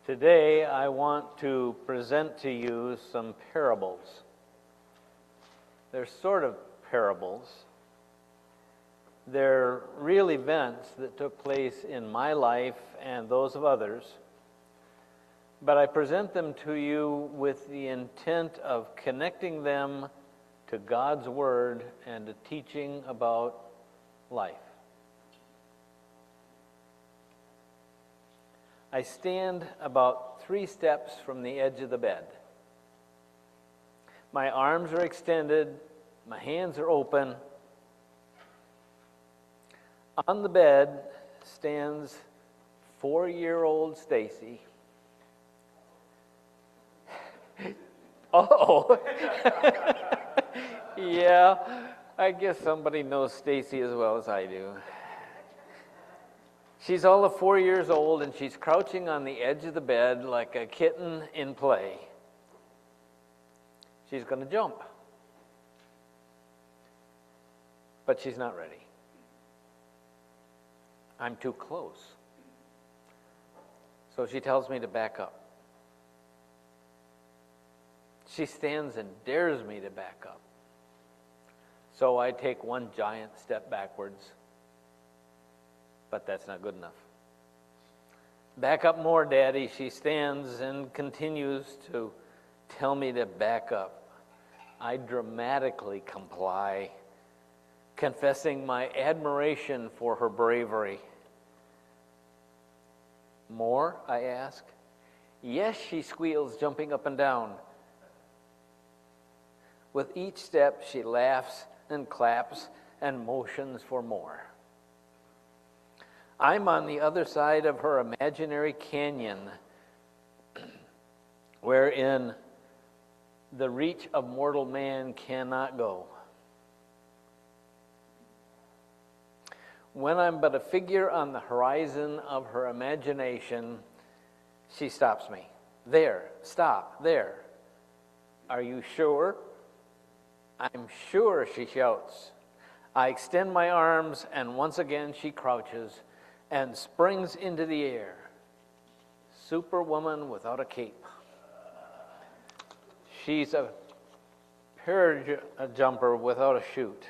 Today, I want to present to you some parables. They're sort of parables. They're real events that took place in my life and those of others, but I present them to you with the intent of connecting them to God's Word and to teaching about life. I stand about 3 steps from the edge of the bed. My arms are extended, my hands are open. On the bed stands 4-year-old Stacy. Oh, yeah, I guess somebody knows Stacy as well as I do. She's all of 4 years old, and she's crouching on the edge of the bed like a kitten in play. She's going to jump. But she's not ready. I'm too close. So she tells me to back up. She stands and dares me to back up. So I take one giant step backwards. But that's not good enough. Back up more, Daddy. She stands and continues to tell me to back up. I dramatically comply, confessing my admiration for her bravery. More, I ask. Yes, she squeals, jumping up and down. With each step, she laughs and claps and motions for more. I'm on the other side of her imaginary canyon, wherein the reach of mortal man cannot go. When I'm but a figure on the horizon of her imagination, she stops me. There, stop, there. Are you sure? I'm sure, she shouts. I extend my arms, and once again she crouches and springs into the air. Superwoman without a cape. She's a parajumper without a chute.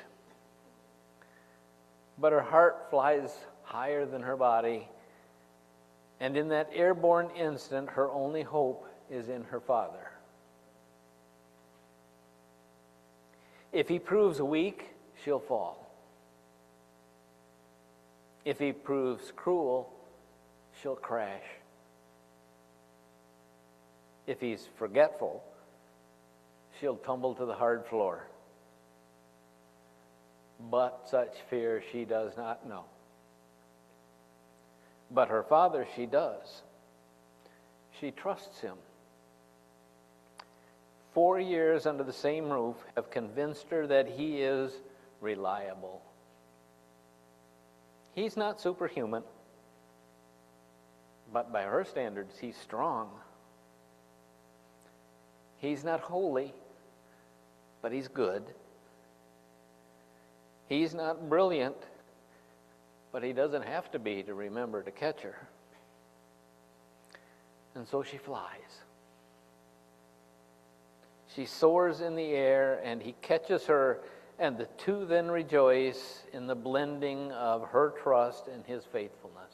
But her heart flies higher than her body, and in that airborne instant, her only hope is in her Father. If he proves weak, she'll fall. If he proves cruel, she'll crash. If he's forgetful, she'll tumble to the hard floor. But such fear she does not know. But her Father she does. She trusts him. 4 years under the same roof have convinced her that he is reliable. He's not superhuman, but by her standards, he's strong. He's not holy, but he's good. He's not brilliant, but he doesn't have to be to remember to catch her. And so she flies. She soars in the air, and he catches her, and the two then rejoice in the blending of her trust and his faithfulness.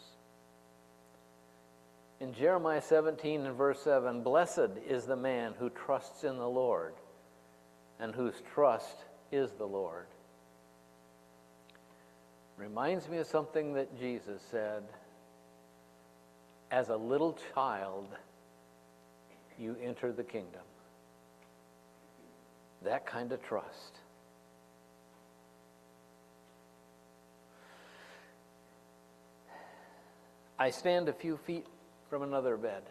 In Jeremiah 17 and verse 7, blessed is the man who trusts in the Lord and whose trust is the Lord. Reminds me of something that Jesus said, as a little child, you enter the kingdom. That kind of trust. I stand a few feet from another bed.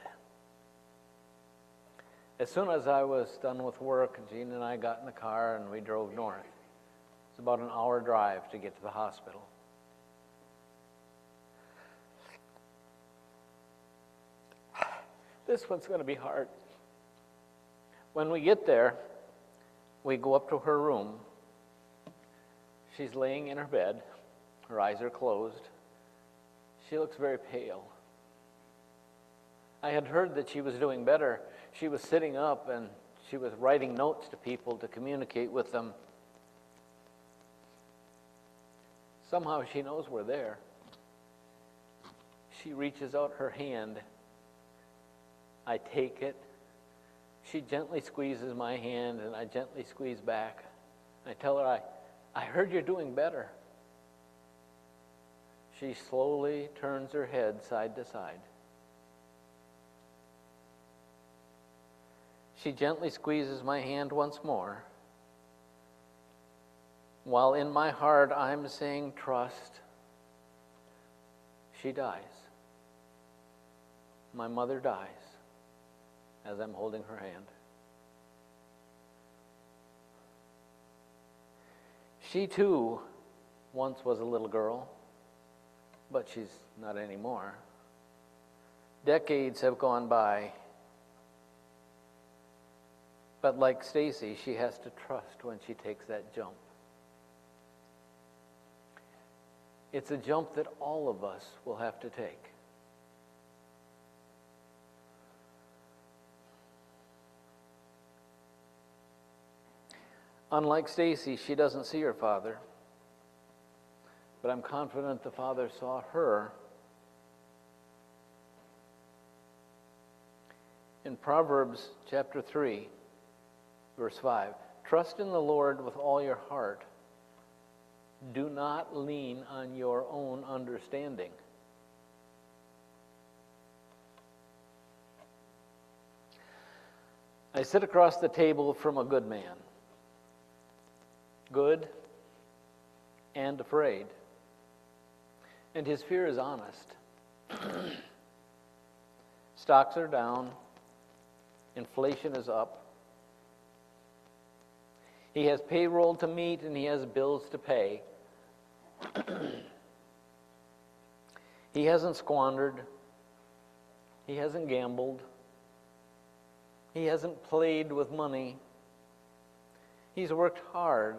As soon as I was done with work, Jean and I got in the car and we drove north. It's about an hour drive to get to the hospital. This one's going to be hard. When we get there, we go up to her room. She's laying in her bed. Her eyes are closed. She looks very pale. I had heard that she was doing better. She was sitting up and she was writing notes to people to communicate with them. Somehow she knows we're there. She reaches out her hand. I take it. She gently squeezes my hand and I gently squeeze back. I tell her, I heard you're doing better. She slowly turns her head side to side. She gently squeezes my hand once more, while in my heart I'm saying trust. She dies. My mother dies as I'm holding her hand. She too once was a little girl, but she's not anymore. Decades have gone by. But like Stacy, she has to trust when she takes that jump. It's a jump that all of us will have to take. Unlike Stacy, she doesn't see her father, but I'm confident the father saw her. In Proverbs chapter 3, verse 5, trust in the Lord with all your heart. Do not lean on your own understanding. I sit across the table from a good man. Good and afraid. And his fear is honest. Stocks are down. Inflation is up. He has payroll to meet and he has bills to pay. He hasn't squandered. He hasn't gambled. He hasn't played with money. He's worked hard.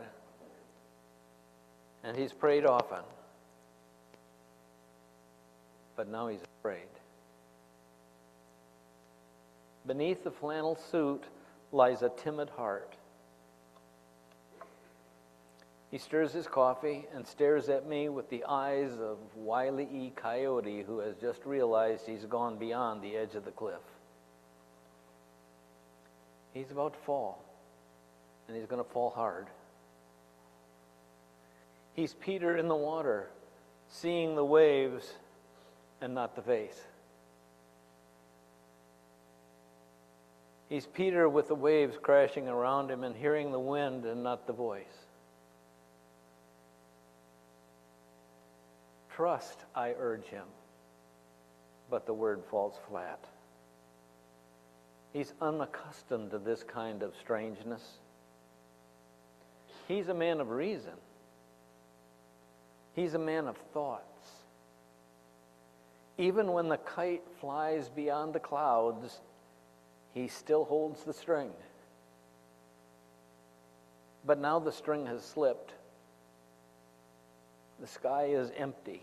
And he's prayed often. But now he's afraid. Beneath the flannel suit lies a timid heart. He stirs his coffee and stares at me with the eyes of Wile E. Coyote, who has just realized he's gone beyond the edge of the cliff. He's about to fall, and he's going to fall hard. He's Peter in the water, seeing the waves and not the face. He's Peter with the waves crashing around him and hearing the wind and not the voice. Trust, I urge him, but the word falls flat. He's unaccustomed to this kind of strangeness. He's a man of reason. He's a man of thoughts. Even when the kite flies beyond the clouds, he still holds the string. But now the string has slipped. The sky is empty.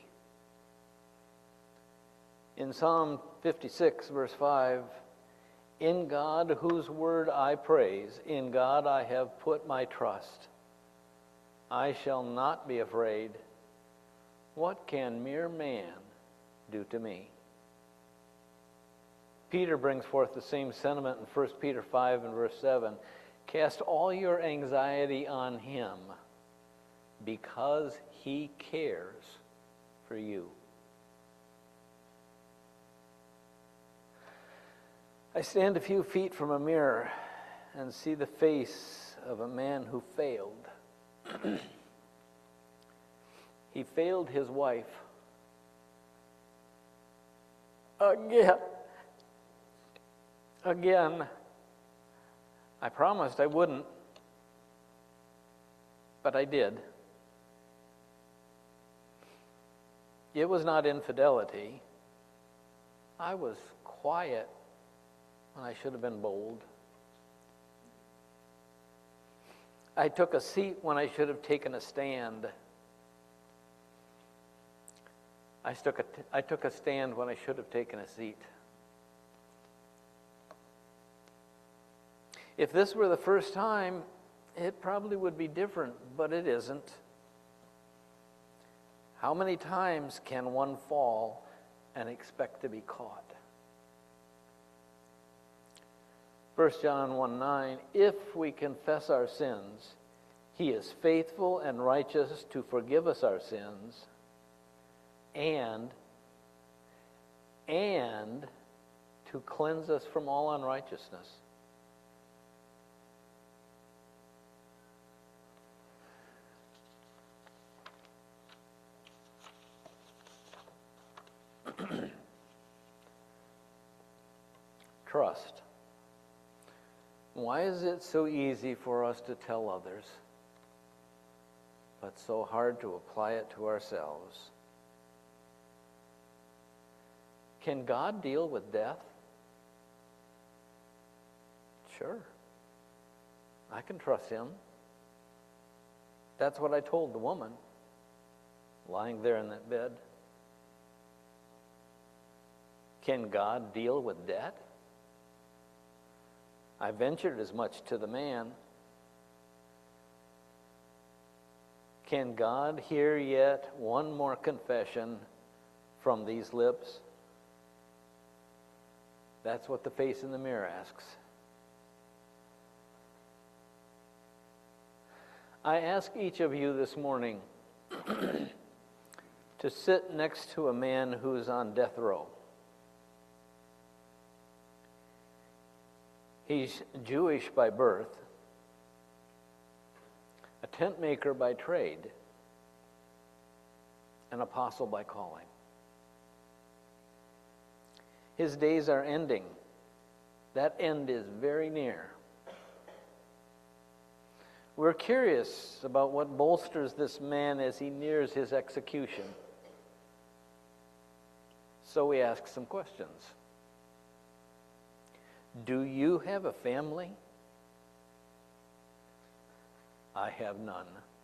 In Psalm 56, verse 5, in God whose word I praise, in God I have put my trust. I shall not be afraid. What can mere man do to me? Peter brings forth the same sentiment in 1 Peter 5 and verse 7. Cast all your anxiety on him because he cares for you. I stand a few feet from a mirror and see the face of a man who failed. He failed his wife. Again. I promised I wouldn't, but I did. It was not infidelity. I was quiet when I should have been bold. I took a seat when I should have taken a stand. I took a stand when I should have taken a seat. If this were the first time, it probably would be different, but it isn't. How many times can one fall and expect to be caught? 1 John 1:9, if we confess our sins, he is faithful and righteous to forgive us our sins and to cleanse us from all unrighteousness. Trust. Why is it so easy for us to tell others, but so hard to apply it to ourselves? Can God deal with death? Sure. I can trust him. That's what I told the woman lying there in that bed. Can God deal with debt? I ventured as much to the man. Can God hear yet one more confession from these lips? That's what the face in the mirror asks. I ask each of you this morning to sit next to a man who's on death row. He's Jewish by birth, a tent maker by trade, an apostle by calling. His days are ending. That end is very near. We're curious about what bolsters this man as he nears his execution. So we ask some questions. Do you have a family? I have none.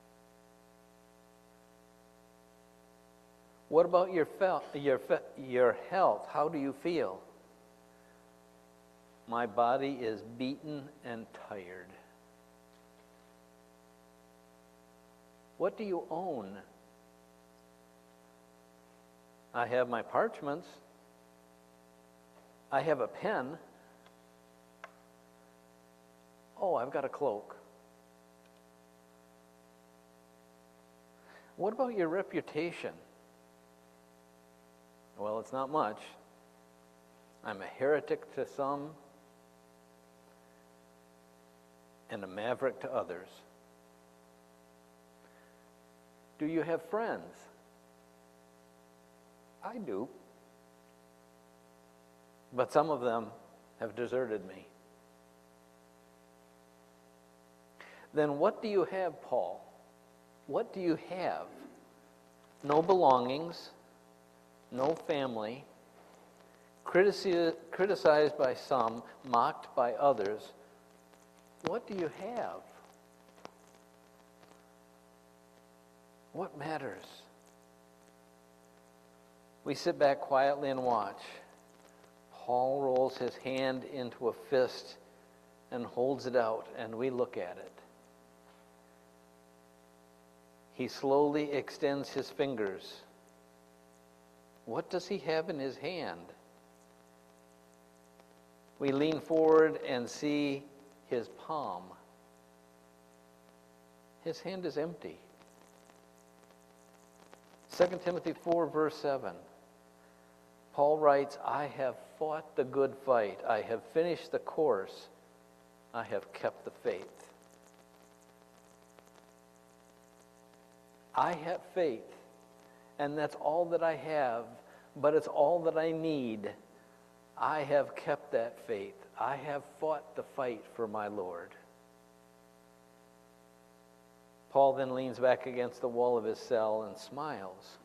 What about your health? How do you feel? My body is beaten and tired. What do you own? I have my parchments. I have a pen. Oh, I've got a cloak. What about your reputation? Well, it's not much. I'm a heretic to some and a maverick to others. Do you have friends? I do. But some of them have deserted me. Then what do you have, Paul? What do you have? No belongings, no family, criticized by some, mocked by others. What do you have? What matters? We sit back quietly and watch. Paul rolls his hand into a fist and holds it out, and we look at it. He slowly extends his fingers. What does he have in his hand? We lean forward and see his palm. His hand is empty. 2 Timothy 4, verse 7. Paul writes, I have fought the good fight. I have finished the course. I have kept the faith. I have faith, and that's all that I have, but it's all that I need. I have kept that faith. I have fought the fight for my Lord. Paul then leans back against the wall of his cell and smiles.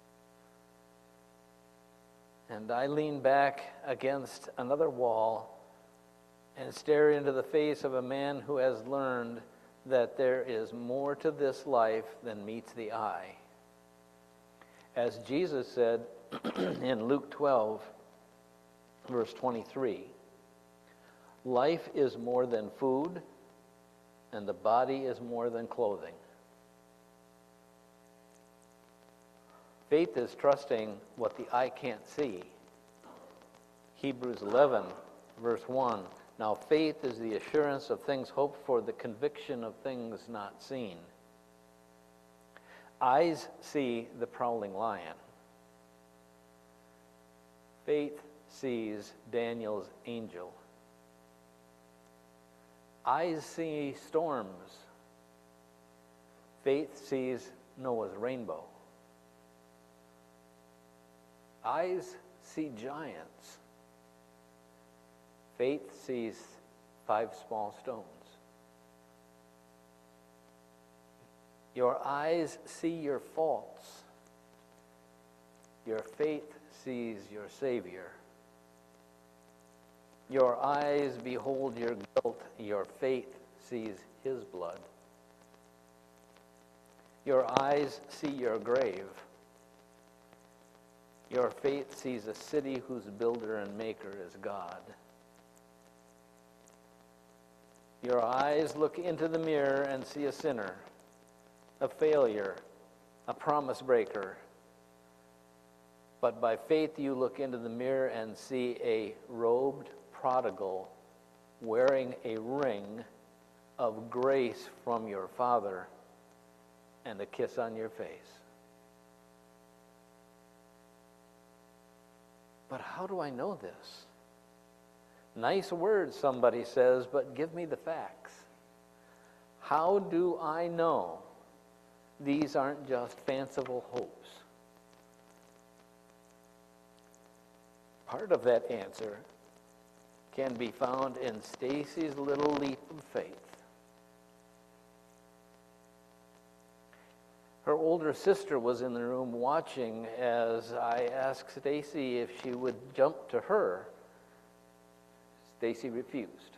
And I lean back against another wall and stare into the face of a man who has learned that there is more to this life than meets the eye. As Jesus said in Luke 12, verse 23, Life is more than food, and the body is more than clothing. Faith is trusting what the eye can't see. Hebrews 11, verse 1. Now faith is the assurance of things hoped for, the conviction of things not seen. Eyes see the prowling lion. Faith sees Daniel's angel. Eyes see storms. Faith sees Noah's rainbow. Eyes see giants. Faith sees 5 small stones. Your eyes see your faults. Your faith sees your Savior. Your eyes behold your guilt. Your faith sees his blood. Your eyes see your grave. Your faith sees a city whose builder and maker is God. Your eyes look into the mirror and see a sinner, a failure, a promise breaker. But by faith you look into the mirror and see a robed prodigal wearing a ring of grace from your Father and a kiss on your face. But how do I know this? Nice words, somebody says, but give me the facts. How do I know these aren't just fanciful hopes? Part of that answer can be found in Stacy's little leap of faith. Her older sister was in the room watching as I asked Stacy if she would jump to her. Stacy refused.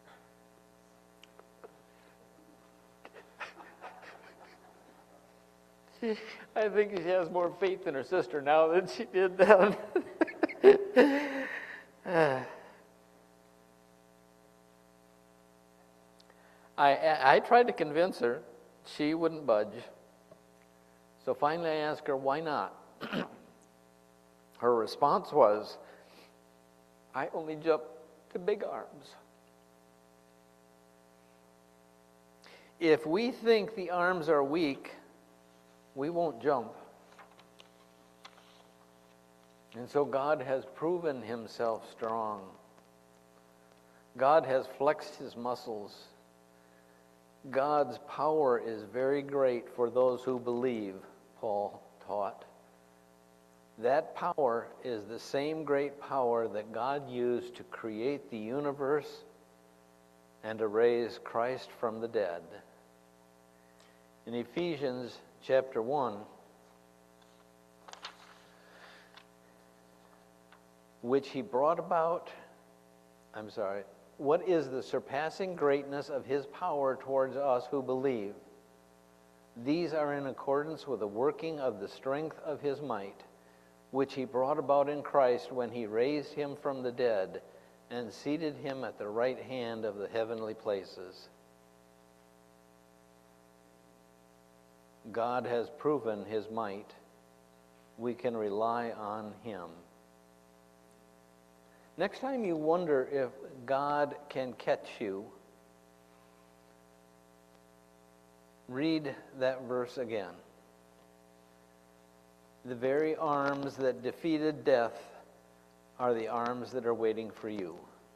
I think she has more faith in her sister now than she did then. I tried to convince her. She wouldn't budge. So finally I asked her, why not? Her response was, I only jump to big arms. If we think the arms are weak, we won't jump. And so God has proven himself strong. God has flexed his muscles. God's power is very great for those who believe, Paul taught. That power is the same great power that God used to create the universe and to raise Christ from the dead. In Ephesians chapter 1, which he brought about, what is the surpassing greatness of his power towards us who believe? These are in accordance with the working of the strength of his might, which he brought about in Christ when he raised him from the dead and seated him at the right hand of the heavenly places. God has proven his might. We can rely on him. Next time you wonder if God can catch you, read that verse again. The very arms that defeated death are the arms that are waiting for you.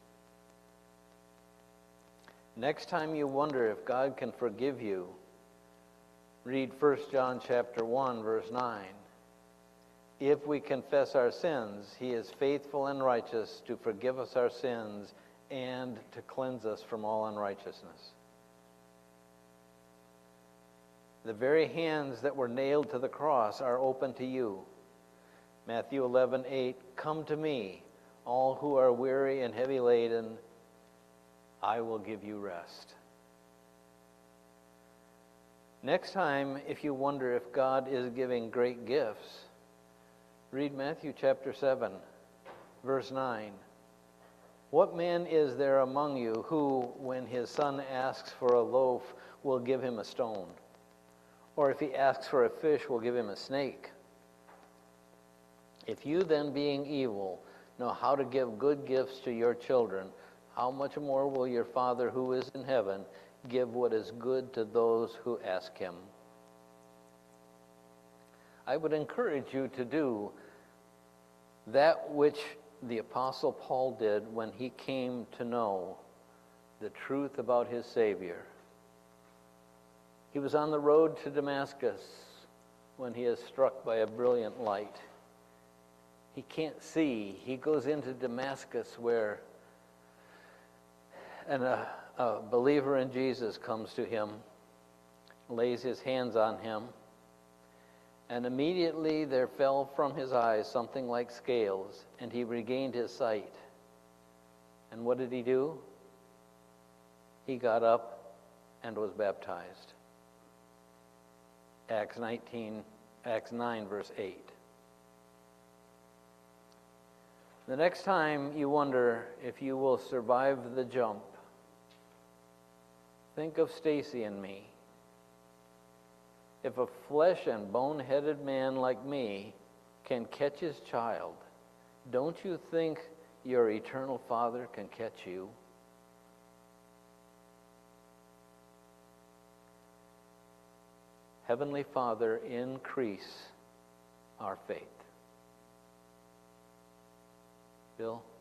Next time you wonder if God can forgive you, read 1 John chapter 1, verse 9. If we confess our sins, he is faithful and righteous to forgive us our sins and to cleanse us from all unrighteousness. The very hands that were nailed to the cross are open to you. Matthew 11:8, come to me, all who are weary and heavy laden, I will give you rest. Next time, if you wonder if God is giving great gifts, read Matthew chapter 7, verse 9. What man is there among you who, when his son asks for a loaf, will give him a stone? Or if he asks for a fish, will give him a snake? If you then, being evil, know how to give good gifts to your children, how much more will your Father who is in heaven give what is good to those who ask him? I would encourage you to do that which the Apostle Paul did when he came to know the truth about his Savior. He was on the road to Damascus when he is struck by a brilliant light. He can't see. He goes into Damascus where a believer in Jesus comes to him, lays his hands on him, and immediately there fell from his eyes something like scales, and he regained his sight. And what did he do? He got up and was baptized. Acts 9, verse 8. The next time you wonder if you will survive the jump, think of Stacy and me. If a flesh and bone-headed man like me can catch his child, don't you think your eternal Father can catch you? Heavenly Father, increase our faith. Bill?